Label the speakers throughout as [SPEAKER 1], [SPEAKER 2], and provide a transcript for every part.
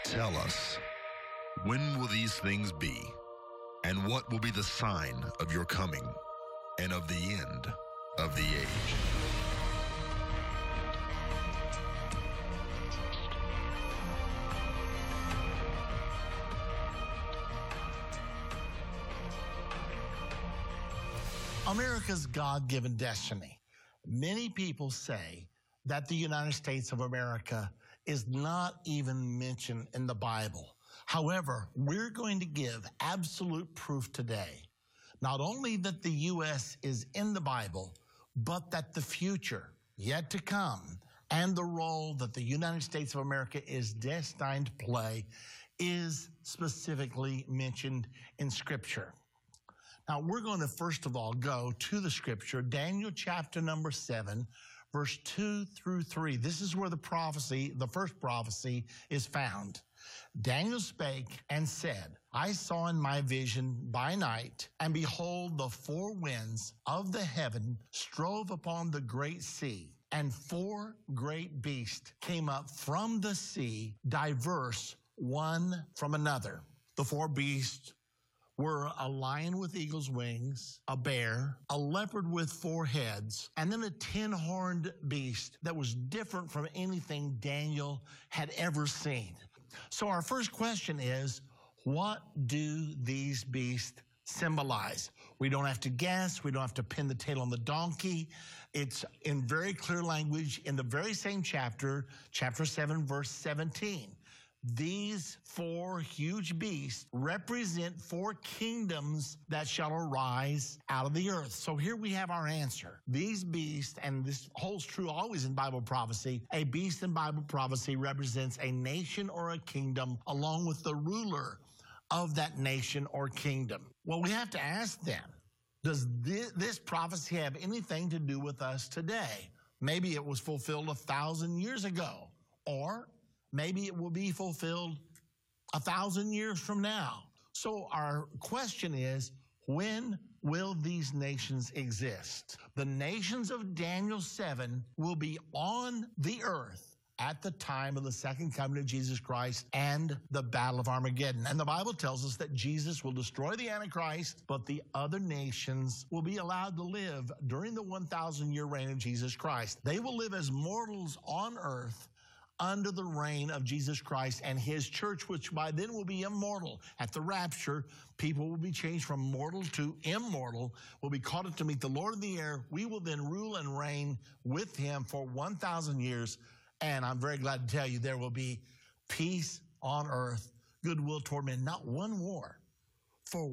[SPEAKER 1] Tell us, when will these things be? And what will be the sign of your coming and of the end of the age?
[SPEAKER 2] America's God-given destiny. Many people say that the United States of America is not even mentioned in the Bible. However, we're going to give absolute proof today, not only that the U.S. is in the Bible, but that the future yet to come and the role that the United States of America is destined to play is specifically mentioned in Scripture. Now, we're going to first of all go to the Scripture, Daniel chapter number 7, verse 2 through 3. This is where the first prophecy is found. Daniel spake and said, I saw in my vision by night, and behold, the four winds of the heaven strove upon the great sea, and four great beasts came up from the sea, diverse one from another. The four beasts were a lion with eagle's wings, a bear, a leopard with four heads, and then a 10-horned beast that was different from anything Daniel had ever seen. So our first question is, what do these beasts symbolize? We don't have to guess. We don't have to pin the tail on the donkey. It's in very clear language in the very same chapter, chapter 7, verse 17. These four huge beasts represent four kingdoms that shall arise out of the earth. So here we have our answer. These beasts, and this holds true always in Bible prophecy, a beast in Bible prophecy represents a nation or a kingdom along with the ruler of that nation or kingdom. Well, we have to ask then, does this prophecy have anything to do with us today? Maybe it was fulfilled 1,000 years ago, or maybe it will be fulfilled 1,000 years from now. So our question is, when will these nations exist? The nations of Daniel 7 will be on the earth at the time of the second coming of Jesus Christ and the battle of Armageddon. And the Bible tells us that Jesus will destroy the Antichrist, but the other nations will be allowed to live during the 1,000-year reign of Jesus Christ. They will live as mortals on earth under the reign of Jesus Christ and his church, which by then will be immortal. At the rapture, people will be changed from mortal to immortal, will be caught up to meet the Lord of the air. We will then rule and reign with him for 1,000 years. And I'm very glad to tell you there will be peace on earth, goodwill toward men, not one war for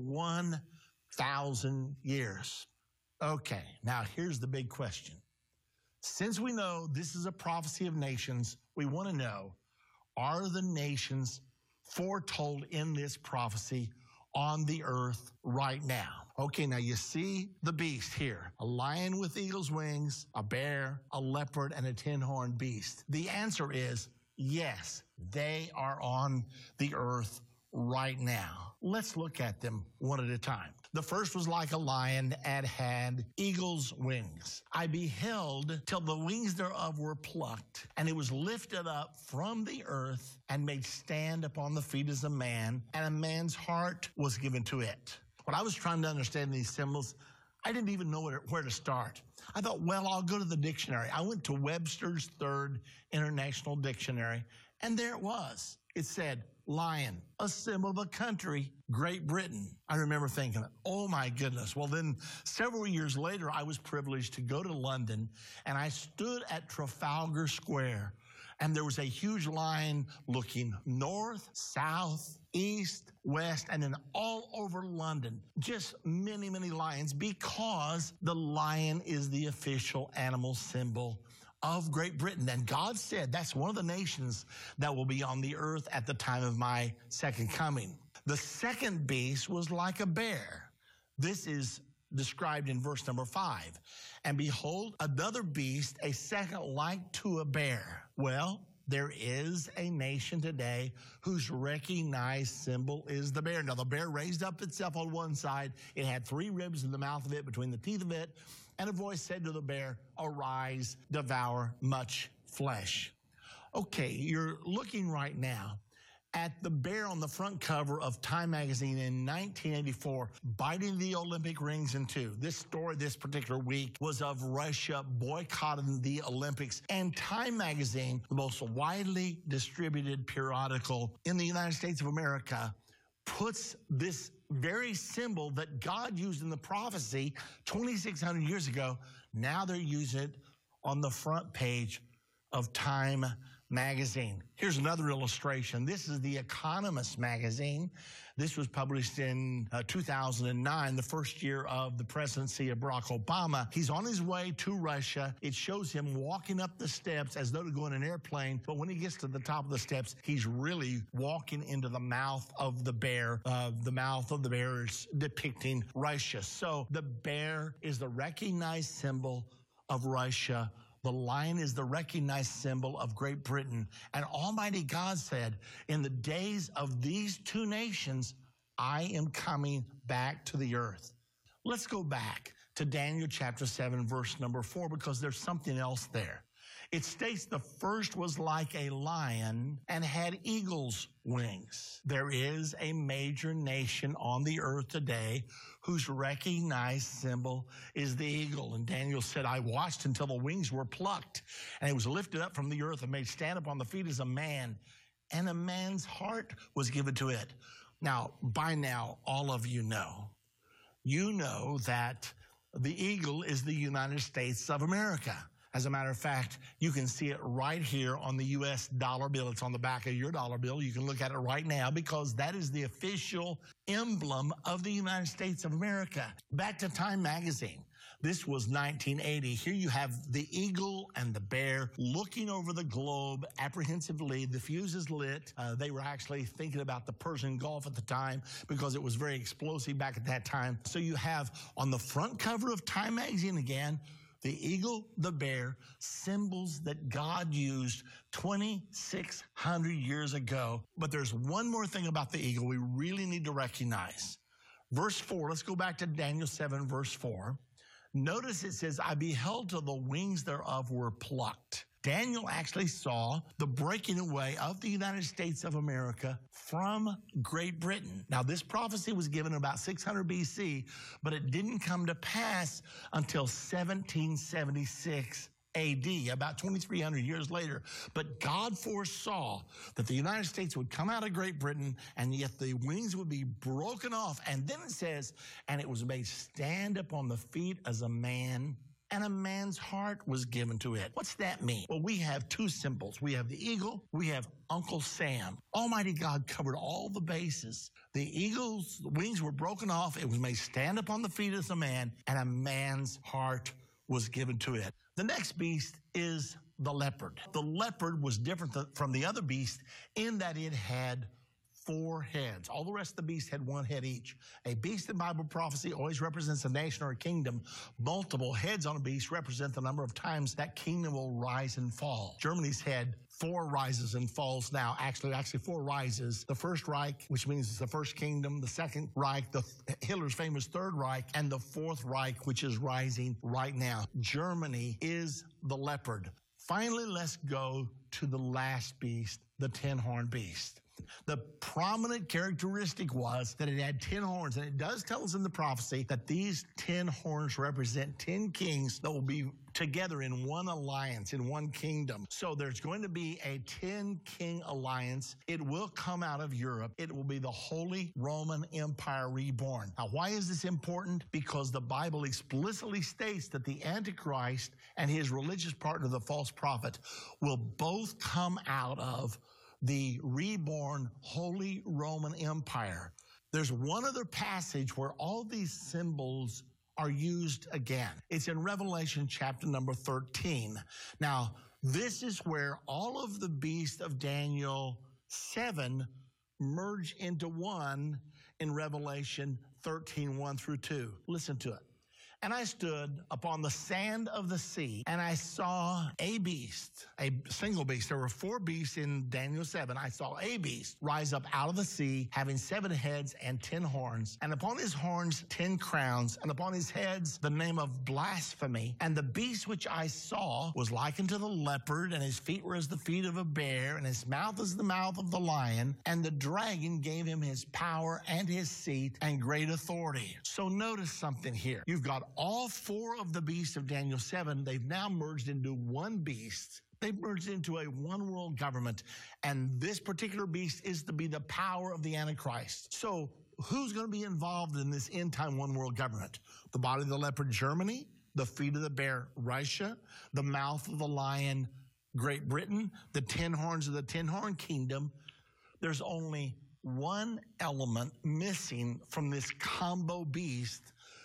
[SPEAKER 2] 1,000 years. Okay, now here's the big question. Since we know this is a prophecy of nations, we want to know, are the nations foretold in this prophecy on the earth right now? Okay, now you see the beast here, a lion with eagle's wings, a bear, a leopard, and a 10-horned beast. The answer is yes, they are on the earth right now. Let's look at them one at a time. The first was like a lion and had eagle's wings. I beheld till the wings thereof were plucked, and it was lifted up from the earth and made stand upon the feet as a man, and a man's heart was given to it. When I was trying to understand these symbols, I didn't even know where to start. I thought, well, I'll go to the dictionary. I went to Webster's Third International Dictionary, and there it was. It said, lion, a symbol of a country, Great Britain. I remember thinking, oh my goodness. Well, then several years later, I was privileged to go to London, and I stood at Trafalgar Square, and there was a huge lion looking north, south, east, west, and then all over London. Just many, many lions, because the lion is the official animal symbol of Great Britain. And God said that's one of the nations that will be on the earth at the time of my second coming. The second beast was like a bear. This is described in verse number 5. And behold, another beast, a second like to a bear. Well, there is a nation today whose recognized symbol is the bear. Now, the bear raised up itself on one side. It had 3 ribs in the mouth of it, between the teeth of it. And a voice said to the bear, arise, devour much flesh. Okay, you're looking right now at the bear on the front cover of Time magazine in 1984, biting the Olympic rings in two. This story this particular week was of Russia boycotting the Olympics. And Time magazine, the most widely distributed periodical in the United States of America, puts this very symbol that God used in the prophecy 2,600 years ago. Now they're using it on the front page of Time magazine. Here's another illustration. This is The Economist magazine. This was published in 2009, the first year of the presidency of Barack Obama. He's on his way to Russia. It shows him walking up the steps as though to go in an airplane. But when he gets to the top of the steps, he's really walking into the mouth of the bear. The mouth of the bear is depicting Russia. So the bear is the recognized symbol of Russia. The lion is the recognized symbol of Great Britain. And Almighty God said, in the days of these two nations, I am coming back to the earth. Let's go back to Daniel chapter 7, verse number 4, because there's something else there. It states the first was like a lion and had eagle's wings. There is a major nation on the earth today whose recognized symbol is the eagle. And Daniel said, I watched until the wings were plucked, and it was lifted up from the earth and made stand up on the feet as a man, and a man's heart was given to it. Now, by now, all of you know that the eagle is the United States of America. As a matter of fact, you can see it right here on the U.S. dollar bill. It's on the back of your dollar bill. You can look at it right now because that is the official emblem of the United States of America. Back to Time magazine. This was 1980. Here you have the eagle and the bear looking over the globe apprehensively. The fuse is lit. They were actually thinking about the Persian Gulf at the time because it was very explosive back at that time. So you have on the front cover of Time magazine again, the eagle, the bear, symbols that God used 2,600 years ago. But there's one more thing about the eagle we really need to recognize. Verse 4, let's go back to Daniel 7, verse 4. Notice it says, I beheld till the wings thereof were plucked. Daniel actually saw the breaking away of the United States of America from Great Britain. Now, this prophecy was given about 600 BC, but it didn't come to pass until 1776 AD, about 2,300 years later. But God foresaw that the United States would come out of Great Britain, and yet the wings would be broken off. And then it says, and it was made stand up on the feet as a man, and a man's heart was given to it. What's that mean? Well, we have two symbols. We have the eagle, we have Uncle Sam. Almighty God covered all the bases. The eagle's wings were broken off. It was made stand up on the feet as a man, and a man's heart was given to it. The next beast is the leopard. The leopard was different from the other beast in that it had 4 heads. All the rest of the beasts had 1 head each. A beast in Bible prophecy always represents a nation or a kingdom. Multiple heads on a beast represent the number of times that kingdom will rise and fall. Germany's had 4 rises and falls now. Actually 4 rises. The First Reich, which means it's the first kingdom. The Second Reich, Hitler's famous Third Reich, and the Fourth Reich, which is rising right now. Germany is the leopard. Finally, let's go to the last beast, the 10-horned beast. The prominent characteristic was that it had 10 horns, and it does tell us in the prophecy that these 10 horns represent 10 kings that will be together in one alliance, in one kingdom. So there's going to be a 10-king alliance. It will come out of Europe. It will be the Holy Roman Empire reborn. Now, why is this important? Because the Bible explicitly states that the Antichrist and his religious partner, the false prophet, will both come out of the reborn Holy Roman Empire. There's one other passage where all these symbols are used again. It's in Revelation chapter number 13. Now, this is where all of the beasts of Daniel 7 merge into one in Revelation 13, 1 through 2. Listen to it. And I stood upon the sand of the sea, and I saw a beast, a single beast. There were 4 beasts in Daniel 7. I saw a beast rise up out of the sea, having 7 heads and 10 horns. And upon his horns 10 crowns, and upon his heads the name of blasphemy. And the beast which I saw was likened to the leopard, and his feet were as the feet of a bear, and his mouth as the mouth of the lion. And the dragon gave him his power and his seat and great authority. So notice something here. You've got all 4 of the beasts of Daniel 7. They've now merged into one beast. They've merged into a one world government. And this particular beast is to be the power of the Antichrist. So who's going to be involved in this end time one world government? The body of the leopard, Germany. The feet of the bear, Russia. The mouth of the lion, Great Britain. The 10 horns of the 10-horn kingdom. There's only one element missing from this combo beast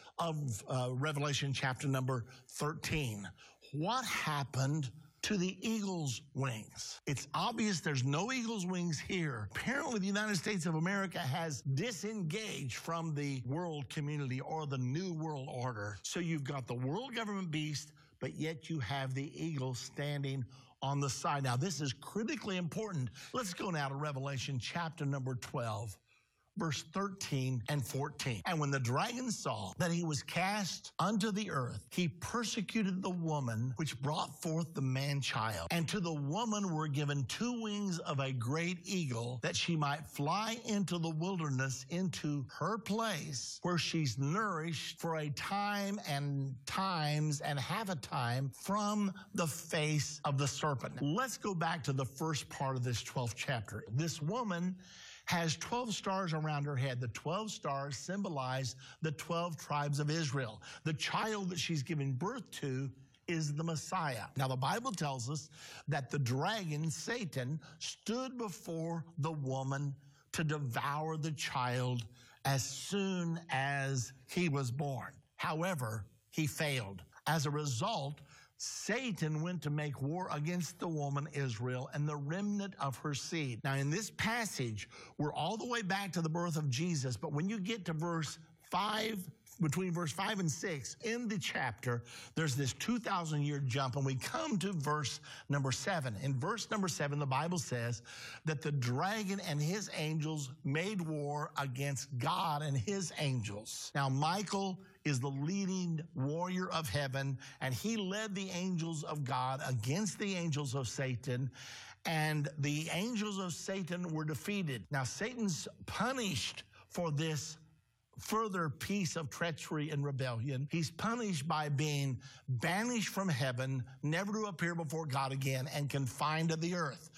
[SPEAKER 2] of Revelation chapter number 13. What happened to the eagle's wings? It's obvious there's no eagle's wings here. Apparently, the United States of America has disengaged from the world community or the new world order. So you've got the world government beast, but yet you have the eagle standing on the side. Now, this is critically important. Let's go now to Revelation chapter number 12. Verse 13 and 14. And when the dragon saw that he was cast unto the earth, he persecuted the woman which brought forth the man-child. And to the woman were given 2 wings of a great eagle, that she might fly into the wilderness, into her place, where she's nourished for a time and times and half a time from the face of the serpent. Let's go back to the first part of this 12th chapter. This woman has 12 stars around her head. The 12 stars symbolize the 12 tribes of Israel. The child that she's giving birth to is the Messiah. Now, the Bible tells us that the dragon, Satan, stood before the woman to devour the child as soon as he was born. However, he failed. As a result, Satan went to make war against the woman Israel and the remnant of her seed. Now, in this passage, we're all the way back to the birth of Jesus, but when you get to verse 5, between verse 5 and 6 in the chapter, there's this 2,000-year jump, and we come to verse number 7. In verse number 7, the Bible says that the dragon and his angels made war against God and his angels. Now, Michael is the leading warrior of heaven, and he led the angels of God against the angels of Satan, and the angels of Satan were defeated. Now, Satan's punished for this further piece of treachery and rebellion. He's punished by being banished from heaven, never to appear before God again, and confined to the earth.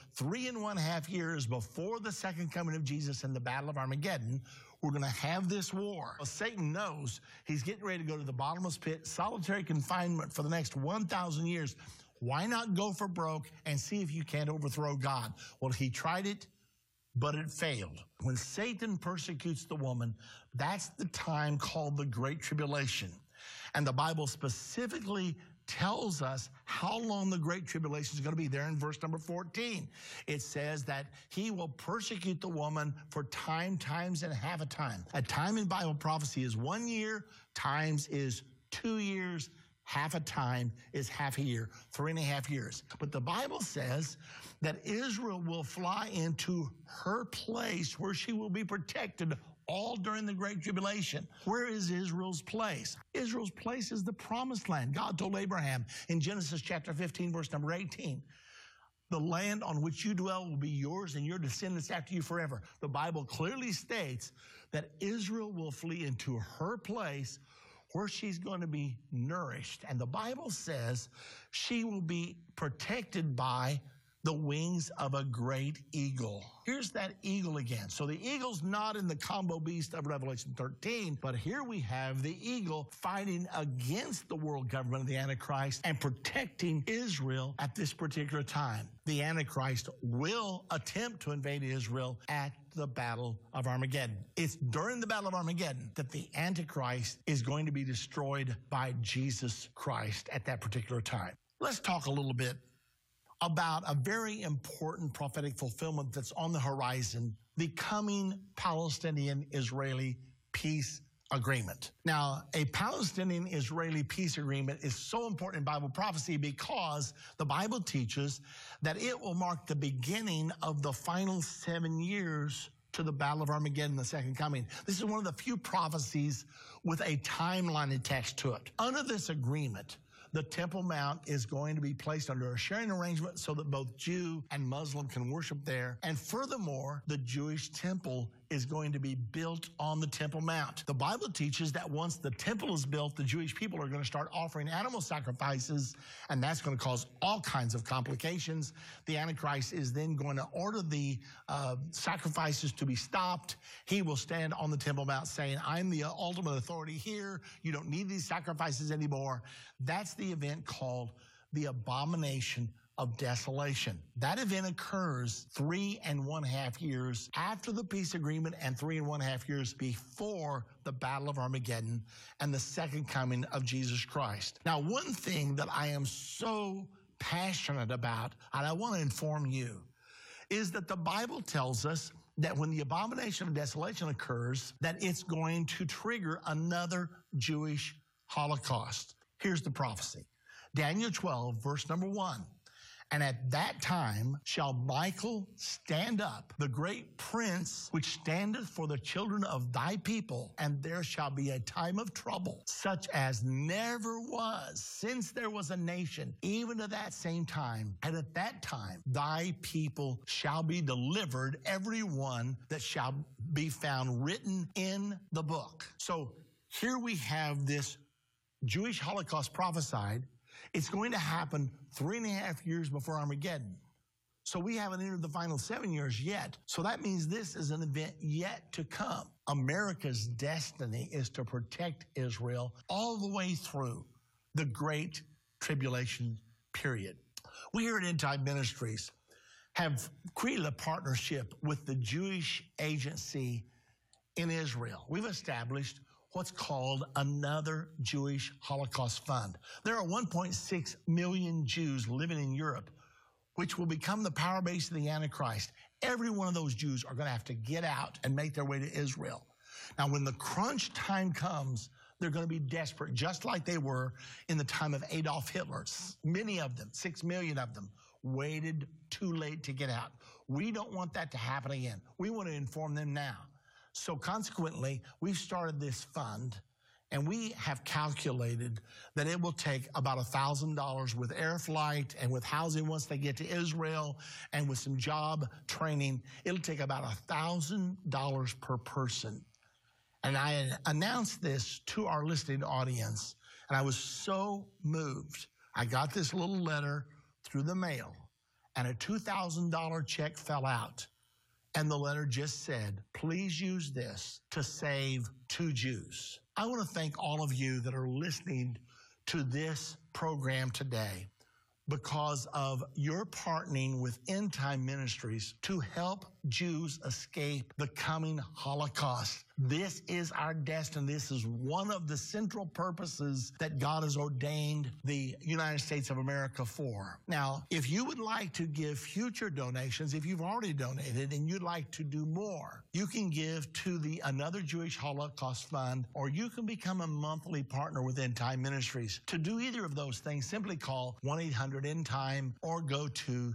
[SPEAKER 2] 3.5 years before the second coming of Jesus in the Battle of Armageddon, we're going to have this war. Well, Satan knows he's getting ready to go to the bottomless pit, solitary confinement for the next 1,000 years. Why not go for broke and see if you can't overthrow God? Well, he tried it, but it failed. When Satan persecutes the woman, that's the time called the Great Tribulation. And the Bible specifically tells us how long the Great Tribulation is going to be. There in verse number 14, it says that he will persecute the woman for times and half a time. A time in Bible prophecy is 1 year, times is 2 years, half a time is half a year, 3.5 years. But the Bible says that Israel will fly into her place where she will be protected all during the Great Tribulation. Where is Israel's place? Israel's place is the promised land. God told Abraham in Genesis chapter 15, verse number 18, the land on which you dwell will be yours and your descendants after you forever. The Bible clearly states that Israel will flee into her place where she's going to be nourished. And the Bible says she will be protected by the wings of a great eagle. Here's that eagle again. So the eagle's not in the combo beast of Revelation 13, but here we have the eagle fighting against the world government of the Antichrist and protecting Israel at this particular time. The Antichrist will attempt to invade Israel at the Battle of Armageddon. It's during the Battle of Armageddon that the Antichrist is going to be destroyed by Jesus Christ at that particular time. Let's talk a little bit about a very important prophetic fulfillment that's on the horizon, the coming Palestinian-Israeli peace agreement. Now, a Palestinian-Israeli peace agreement is so important in Bible prophecy because the Bible teaches that it will mark the beginning of the final 7 years to the Battle of Armageddon, the second coming. This is one of the few prophecies with a timeline attached to it. Under this agreement, the Temple Mount is going to be placed under a sharing arrangement so that both Jew and Muslim can worship there. And furthermore, the Jewish temple is going to be built on the Temple Mount. The Bible teaches that once the temple is built, the Jewish people are going to start offering animal sacrifices, and that's going to cause all kinds of complications. The Antichrist is then going to order the sacrifices to be stopped. He will stand on the Temple Mount saying, I'm the ultimate authority here. You don't need these sacrifices anymore. That's the event called the Abomination of Desolation. That event occurs 3.5 years after the peace agreement and 3.5 years before the Battle of Armageddon and the second coming of Jesus Christ. Now, one thing that I am so passionate about, and I want to inform you, is that the Bible tells us that when the Abomination of Desolation occurs, that it's going to trigger another Jewish Holocaust. Here's the prophecy. Daniel 12, verse number 1. And at that time shall Michael stand up, the great prince, which standeth for the children of thy people, and there shall be a time of trouble, such as never was since there was a nation, even to that same time. And at that time thy people shall be delivered, every one that shall be found written in the book. So here we have this Jewish Holocaust prophesied. It's going to happen 3.5 years before Armageddon. So we haven't entered the final 7 years yet. So that means this is an event yet to come. America's destiny is to protect Israel all the way through the Great Tribulation period. We here at End Time Ministries have created a partnership with the Jewish Agency in Israel. We've established what's called another Jewish Holocaust Fund. There are 1.6 million Jews living in Europe, which will become the power base of the Antichrist. Every one of those Jews are going to have to get out and make their way to Israel. Now, when the crunch time comes, they're going to be desperate, just like they were in the time of Adolf Hitler. Many of them, 6 million of them, waited too late to get out. We don't want that to happen again. We want to inform them now. So consequently, we've started this fund, and we have calculated that it will take about $1,000 with air flight and with housing once they get to Israel and with some job training. It'll take about $1,000 per person. And I announced this to our listening audience, and I was so moved. I got this little letter through the mail, and a $2,000 check fell out. And the letter just said, please use this to save 2 Jews. I want to thank all of you that are listening to this program today because of your partnering with End Time Ministries to help Jews escape the coming Holocaust. This is our destiny. This is one of the central purposes that God has ordained the United States of America for. Now, if you would like to give future donations, if you've already donated and you'd like to do more, you can give to the Another Jewish Holocaust Fund, or you can become a monthly partner with End Time Ministries. To do either of those things, simply call 1-800-END-TIME or go to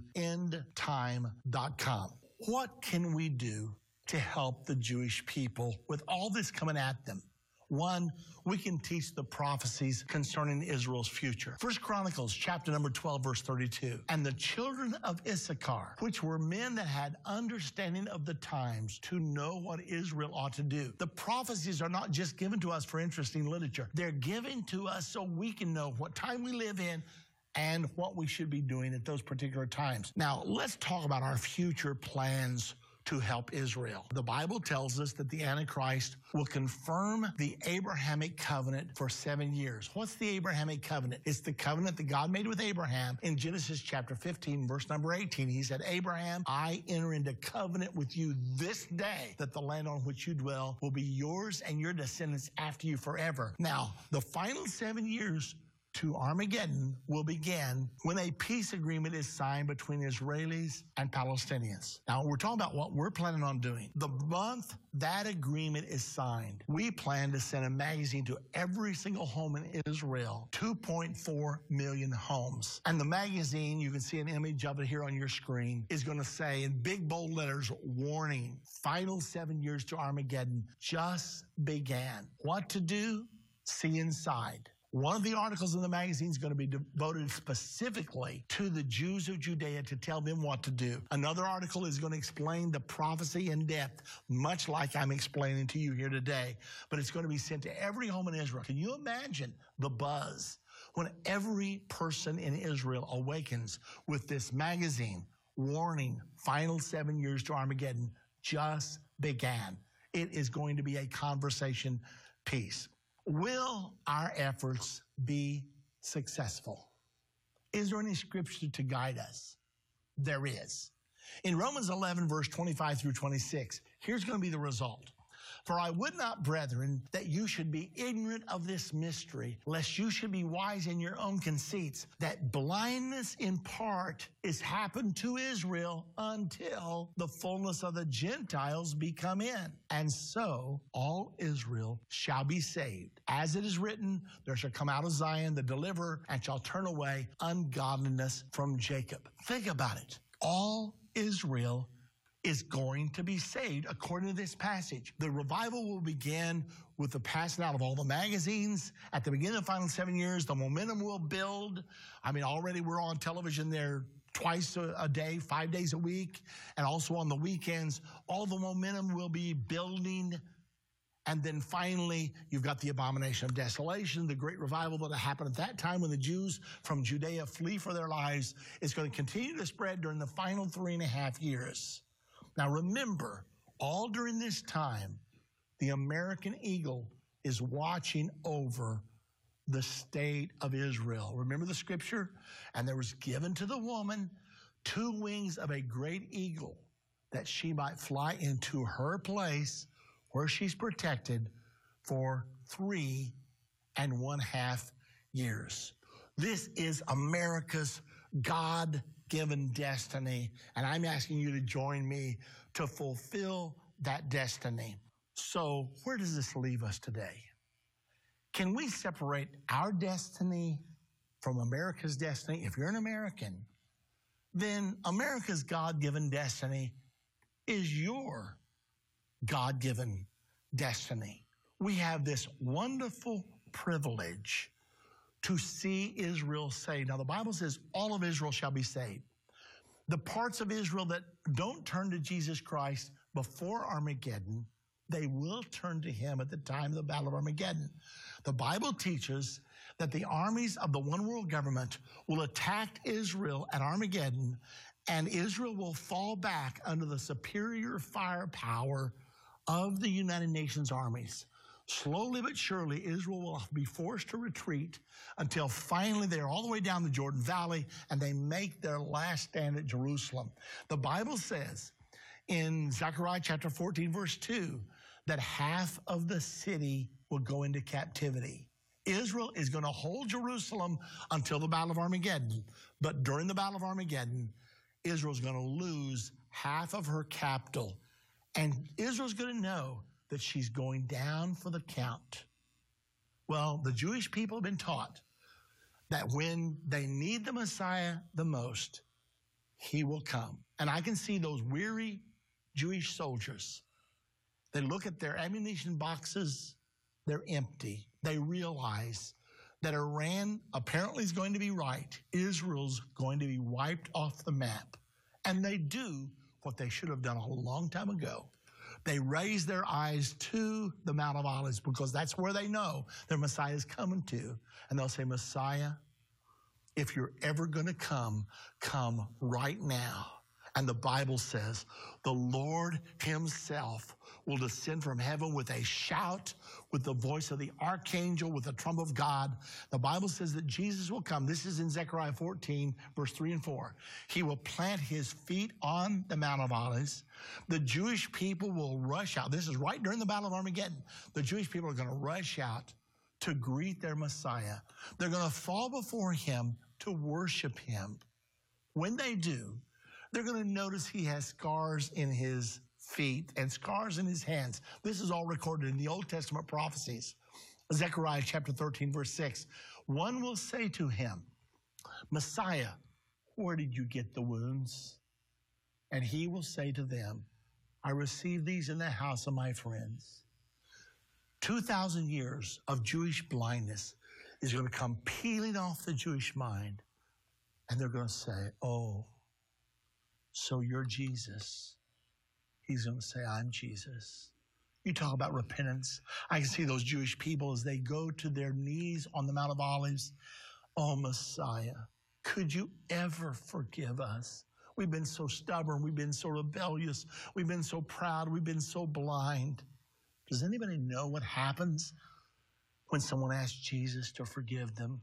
[SPEAKER 2] endtime.com. What can we do to help the Jewish people with all this coming at them? One, we can teach the prophecies concerning Israel's future. 1 Chronicles chapter number 12, verse 32. And the children of Issachar, which were men that had understanding of the times to know what Israel ought to do. The prophecies are not just given to us for interesting literature. They're given to us so we can know what time we live in and what we should be doing at those particular times. Now, let's talk about our future plans to help Israel. The Bible tells us that the Antichrist will confirm the Abrahamic covenant for 7 years. What's the Abrahamic covenant? It's the covenant that God made with Abraham in Genesis chapter 15, verse number 18. He said, Abraham, I enter into covenant with you this day that the land on which you dwell will be yours and your descendants after you forever. Now, the final 7 years to Armageddon will begin when a peace agreement is signed between Israelis and Palestinians. Now, we're talking about what we're planning on doing. The month that agreement is signed, we plan to send a magazine to every single home in Israel, 2.4 million homes. And the magazine, you can see an image of it here on your screen, is going to say in big bold letters, warning, final 7 years to Armageddon just began. What to do? See inside. One of the articles in the magazine is going to be devoted specifically to the Jews of Judea to tell them what to do. Another article is going to explain the prophecy in depth, much like I'm explaining to you here today. But it's going to be sent to every home in Israel. Can you imagine the buzz when every person in Israel awakens with this magazine warning, final 7 years to Armageddon just began? It is going to be a conversation piece. Will our efforts be successful? Is there any scripture to guide us? There is. In Romans 11, verse 25 through 26, here's going to be the result. For I would not, brethren, that you should be ignorant of this mystery, lest you should be wise in your own conceits, that blindness in part is happened to Israel until the fullness of the Gentiles be come in. And so all Israel shall be saved. As it is written, there shall come out of Zion the deliverer, and shall turn away ungodliness from Jacob. Think about it. All Israel is going to be saved according to this passage. The revival will begin with the passing out of all the magazines. At the beginning of the final 7 years, the momentum will build. I mean, already we're on television there twice a day, 5 days a week, and also on the weekends. All the momentum will be building. And then finally, you've got the abomination of desolation, the great revival that happened at that time when the Jews from Judea flee for their lives. Is going to continue to spread during the final 3.5 years. Now remember, all during this time, the American eagle is watching over the state of Israel. Remember the scripture? And there was given to the woman 2 wings of a great eagle, that she might fly into her place where she's protected for 3.5 years. This is America's God-given destiny, and I'm asking you to join me to fulfill that destiny. So where does this leave us today? Can we separate our destiny from America's destiny? If you're an American, then America's God-given destiny is your God-given destiny. We have this wonderful privilege to see Israel saved. Now, the Bible says all of Israel shall be saved. The parts of Israel that don't turn to Jesus Christ before Armageddon, they will turn to him at the time of the Battle of Armageddon. The Bible teaches that the armies of the one world government will attack Israel at Armageddon, and Israel will fall back under the superior firepower of the United Nations armies. Slowly but surely, Israel will be forced to retreat until finally they're all the way down the Jordan Valley and they make their last stand at Jerusalem. The Bible says in Zechariah chapter 14, verse 2, that half of the city will go into captivity. Israel is going to hold Jerusalem until the Battle of Armageddon. But during the Battle of Armageddon, Israel's going to lose half of her capital. And Israel's going to know that she's going down for the count. Well, the Jewish people have been taught that when they need the Messiah the most, he will come. And I can see those weary Jewish soldiers. They look at their ammunition boxes, they're empty. They realize that Iran apparently is going to be right. Israel's going to be wiped off the map. And they do what they should have done a long time ago. They raise their eyes to the Mount of Olives because that's where they know their Messiah is coming to. And they'll say, Messiah, if you're ever going to come right now. And the Bible says the Lord himself will descend from heaven with a shout, with the voice of the archangel, with the trump of God. The Bible says that Jesus will come. This is in Zechariah 14, verse 3 and 4. He will plant his feet on the Mount of Olives. The Jewish people will rush out. This is right during the Battle of Armageddon. The Jewish people are going to rush out to greet their Messiah. They're going to fall before him to worship him. When they do, they're going to notice he has scars in his feet and scars in his hands. This is all recorded in the Old Testament prophecies. Zechariah chapter 13, verse 6. One will say to him, Messiah, where did you get the wounds? And he will say to them, I received these in the house of my friends. 2,000 years of Jewish blindness is going to come peeling off the Jewish mind. And they're going to say, oh, so you're Jesus. He's going to say, I'm Jesus. You talk about repentance. I can see those Jewish people as they go to their knees on the Mount of Olives. Oh, Messiah, could you ever forgive us? We've been so stubborn. We've been so rebellious. We've been so proud. We've been so blind. Does anybody know what happens when someone asks Jesus to forgive them?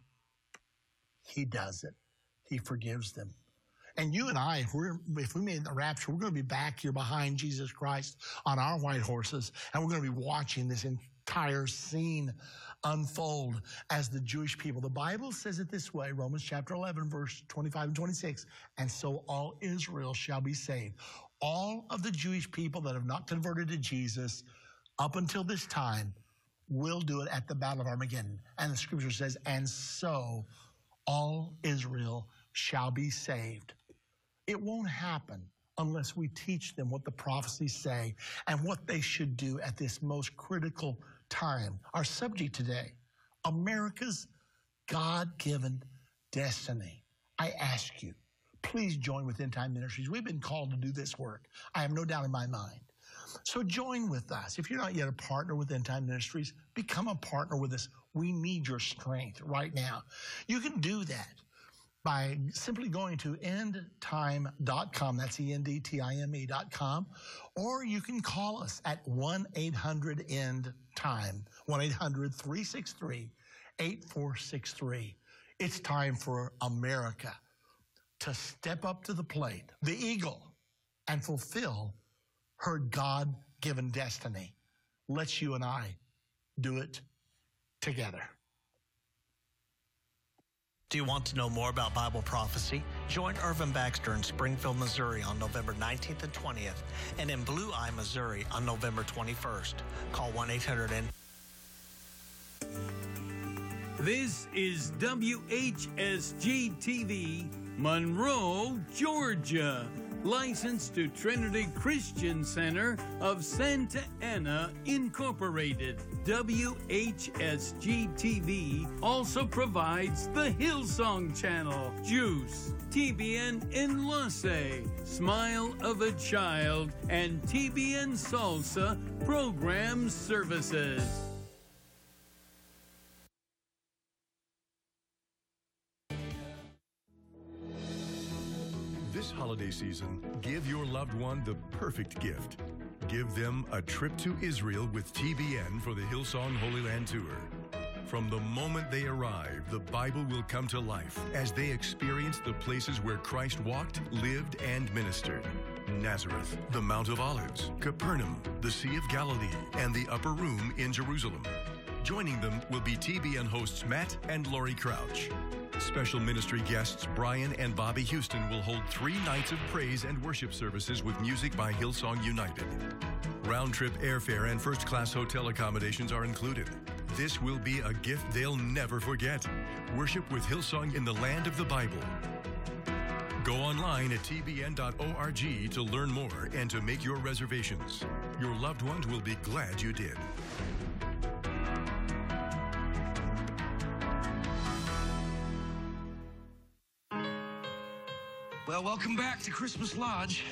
[SPEAKER 2] He does it. He forgives them. And you and I, if we made the rapture, we're going to be back here behind Jesus Christ on our white horses, and we're going to be watching this entire scene unfold as the Jewish people. The Bible says it this way, Romans chapter 11, verse 25 and 26, and so all Israel shall be saved. All of the Jewish people that have not converted to Jesus up until this time will do it at the Battle of Armageddon. And the scripture says, and so all Israel shall be saved. It won't happen unless we teach them what the prophecies say and what they should do at this most critical time. Our subject today, America's God-given destiny. I ask you, please join with End Time Ministries. We've been called to do this work. I have no doubt in my mind. So join with us. If you're not yet a partner with End Time Ministries, become a partner with us. We need your strength right now. You can do that by simply going to endtime.com. That's ENDTIME.com. Or you can call us at 1-800-END-TIME, 1-800-363-8463. It's time for America to step up to the plate, the eagle, and fulfill her God-given destiny. Let's you and I do it together.
[SPEAKER 3] Do you want to know more about Bible prophecy? Join Irvin Baxter in Springfield, Missouri on November 19th and 20th, and in Blue Eye, Missouri on November 21st. Call 1-800-END.
[SPEAKER 4] This is WHSG-TV, Monroe, Georgia. Licensed to Trinity Christian Center of Santa Ana, Incorporated. WHSG-TV also provides the Hillsong Channel, Juice, TBN Enlace, Smile of a Child, and TBN Salsa program services.
[SPEAKER 5] This holiday season, give your loved one the perfect gift. Give them a trip to Israel with TBN for the Hillsong Holy Land Tour. From the moment they arrive, the Bible will come to life as they experience the places where Christ walked, lived, and ministered. Nazareth, the Mount of Olives, Capernaum, the Sea of Galilee, and the Upper Room in Jerusalem. Joining them will be TBN hosts Matt and Lori Crouch. Special ministry guests Brian and Bobby Houston will hold 3 nights of praise and worship services with music by Hillsong United. Round-trip airfare and first-class hotel accommodations are included. This will be a gift they'll never forget. Worship with Hillsong in the land of the Bible. Go online at tbn.org to learn more and to make your reservations. Your loved ones will be glad you did.
[SPEAKER 6] Well, welcome back to Christmas Lodge.